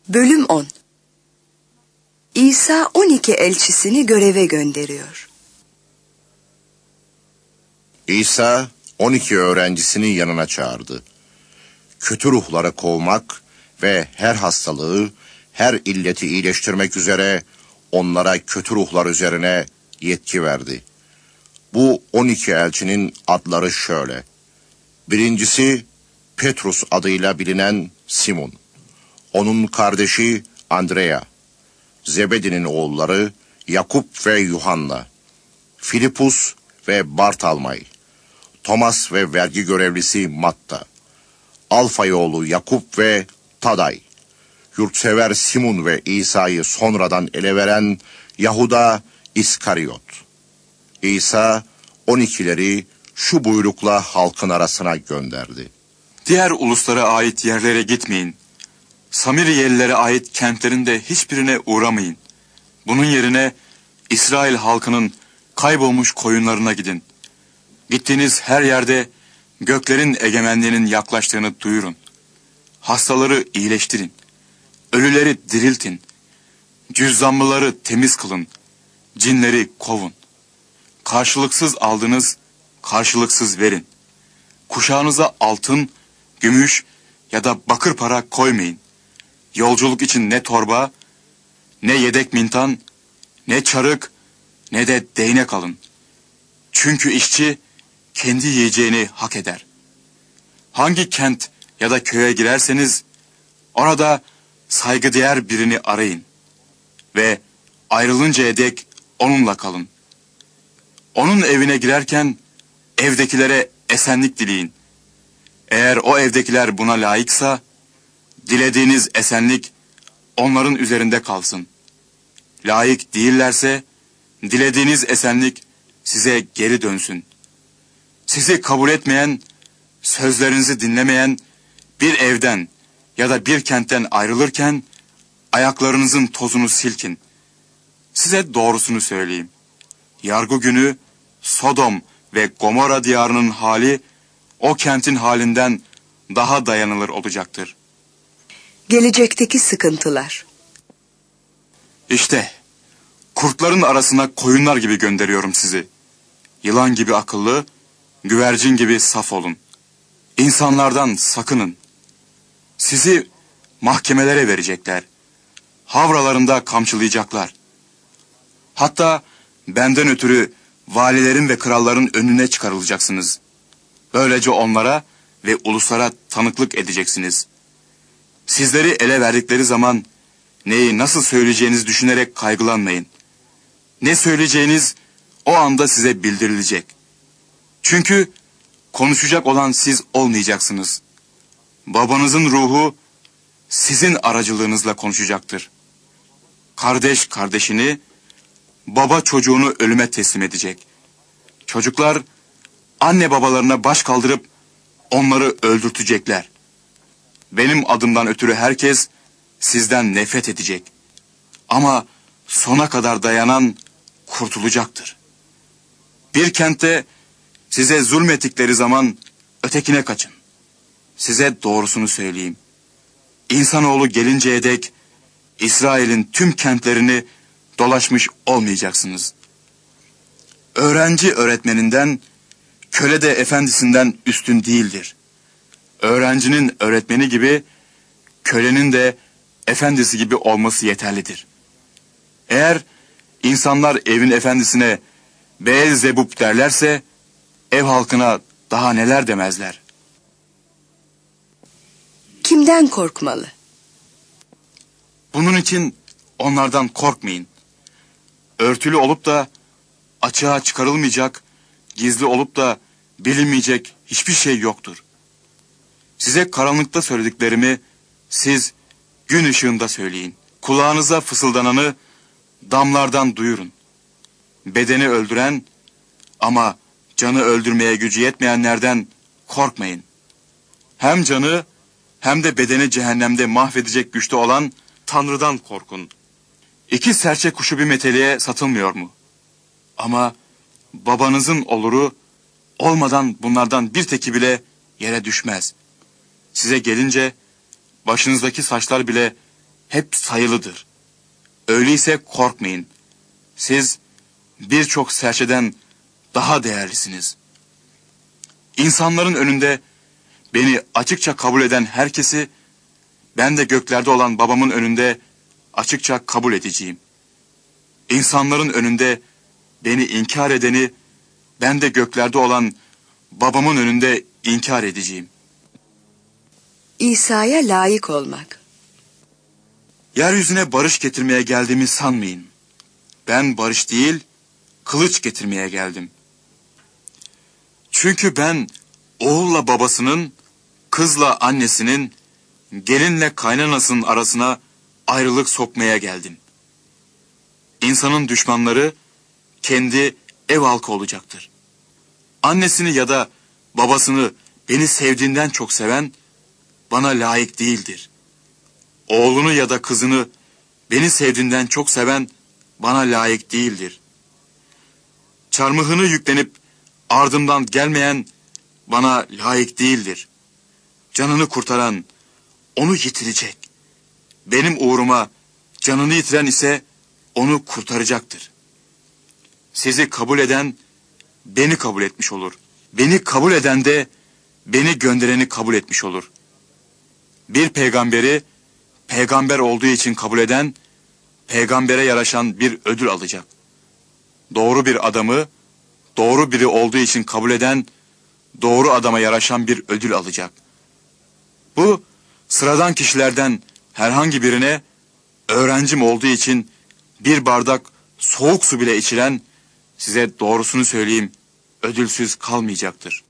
Bölüm 10. İsa 12 elçisini göreve gönderiyor. İsa 12 öğrencisini yanına çağırdı. Kötü ruhları kovmak ve her hastalığı, her illeti iyileştirmek üzere onlara kötü ruhlar üzerine yetki verdi. Bu 12 elçinin adları şöyle. Birincisi Petrus adıyla bilinen Simon. Onun kardeşi Andrea. Zebedi'nin oğulları Yakup ve Yuhanna. Filipus ve Bartalmay. Thomas ve vergi görevlisi Matta. Alfay oğlu Yakup ve Taday. Yurtsever Simon ve İsa'yı sonradan ele veren Yahuda İskariot. İsa 12'leri şu buyrukla halkın arasına gönderdi. Diğer uluslara ait yerlere gitmeyin. Samiriyelilere ait kentlerin de hiçbirine uğramayın. Bunun yerine İsrail halkının kaybolmuş koyunlarına gidin. Gittiğiniz her yerde göklerin egemenliğinin yaklaştığını duyurun. Hastaları iyileştirin. Ölüleri diriltin. Cüzzamlıları temiz kılın. Cinleri kovun. Karşılıksız aldınız, karşılıksız verin. Kuşağınıza altın, gümüş ya da bakır para koymayın. Yolculuk için ne torba, ne yedek mintan, ne çarık, ne de değnek alın. Çünkü işçi kendi yiyeceğini hak eder. Hangi kent ya da köye girerseniz orada saygıdeğer birini arayın ve ayrılıncaya dek onunla kalın. Onun evine girerken evdekilere esenlik dileyin. Eğer o evdekiler buna layıksa dilediğiniz esenlik onların üzerinde kalsın. Layık değillerse dilediğiniz esenlik size geri dönsün. Sizi kabul etmeyen, sözlerinizi dinlemeyen bir evden ya da bir kentten ayrılırken ayaklarınızın tozunu silkin. Size doğrusunu söyleyeyim. Yargı günü Sodom ve Gomorra diyarının hali o kentin halinden daha dayanılır olacaktır. Gelecekteki sıkıntılar. İşte kurtların arasına koyunlar gibi gönderiyorum sizi. Yılan gibi akıllı, güvercin gibi saf olun. İnsanlardan sakının. Sizi mahkemelere verecekler. Havralarında kamçılayacaklar. Hatta benden ötürü valilerin ve kralların önüne çıkarılacaksınız. Böylece onlara ve uluslara tanıklık edeceksiniz. Sizleri ele verdikleri zaman neyi nasıl söyleyeceğinizi düşünerek kaygılanmayın. Ne söyleyeceğiniz o anda size bildirilecek. Çünkü konuşacak olan siz olmayacaksınız. Babanızın ruhu sizin aracılığınızla konuşacaktır. Kardeş kardeşini, baba çocuğunu ölüme teslim edecek. Çocuklar anne babalarına baş kaldırıp onları öldürtecekler. Benim adımdan ötürü herkes sizden nefret edecek. Ama sona kadar dayanan kurtulacaktır. Bir kentte size zulmettikleri zaman ötekine kaçın. Size doğrusunu söyleyeyim. İnsanoğlu gelinceye dek İsrail'in tüm kentlerini dolaşmış olmayacaksınız. Öğrenci öğretmeninden, köle de efendisinden üstün değildir. Öğrencinin öğretmeni gibi, kölenin de efendisi gibi olması yeterlidir. Eğer insanlar evin efendisine Beelzebub derlerse, ev halkına daha neler demezler. Kimden korkmalı? Bunun için onlardan korkmayın. Örtülü olup da açığa çıkarılmayacak, gizli olup da bilinmeyecek hiçbir şey yoktur. Size karanlıkta söylediklerimi siz gün ışığında söyleyin. Kulağınıza fısıldananı damlardan duyurun. Bedeni öldüren ama canı öldürmeye gücü yetmeyenlerden korkmayın. Hem canı hem de bedeni cehennemde mahvedecek güçte olan Tanrı'dan korkun. 2 serçe kuşu bir meteliğe satılmıyor mu? Ama babanızın oluru olmadan bunlardan bir teki bile yere düşmez. Size gelince başınızdaki saçlar bile hep sayılıdır. Öyleyse korkmayın. Siz birçok serçeden daha değerlisiniz. İnsanların önünde beni açıkça kabul eden herkesi ben de göklerde olan babamın önünde açıkça kabul edeceğim. İnsanların önünde beni inkar edeni ben de göklerde olan babamın önünde inkar edeceğim. İsa'ya layık olmak. Yeryüzüne barış getirmeye geldiğimi sanmayın. Ben barış değil, kılıç getirmeye geldim. Çünkü ben oğulla babasının, kızla annesinin, gelinle kaynanasının arasına ayrılık sokmaya geldim. İnsanın düşmanları kendi ev halkı olacaktır. Annesini ya da babasını beni sevdiğinden çok seven bana layık değildir. Oğlunu ya da kızını beni sevdiğinden çok seven bana layık değildir. Çarmıhını yüklenip ardımdan gelmeyen bana layık değildir. Canını kurtaran onu yitirecek. Benim uğruma canını yitiren ise onu kurtaracaktır. Sizi kabul eden beni kabul etmiş olur. Beni kabul eden de beni göndereni kabul etmiş olur. Bir peygamberi peygamber olduğu için kabul eden, peygambere yaraşan bir ödül alacak. Doğru bir adamı, doğru biri olduğu için kabul eden, doğru adama yaraşan bir ödül alacak. Bu, sıradan kişilerden herhangi birine, öğrencim olduğu için bir bardak soğuk su bile içiren, size doğrusunu söyleyeyim, ödülsüz kalmayacaktır.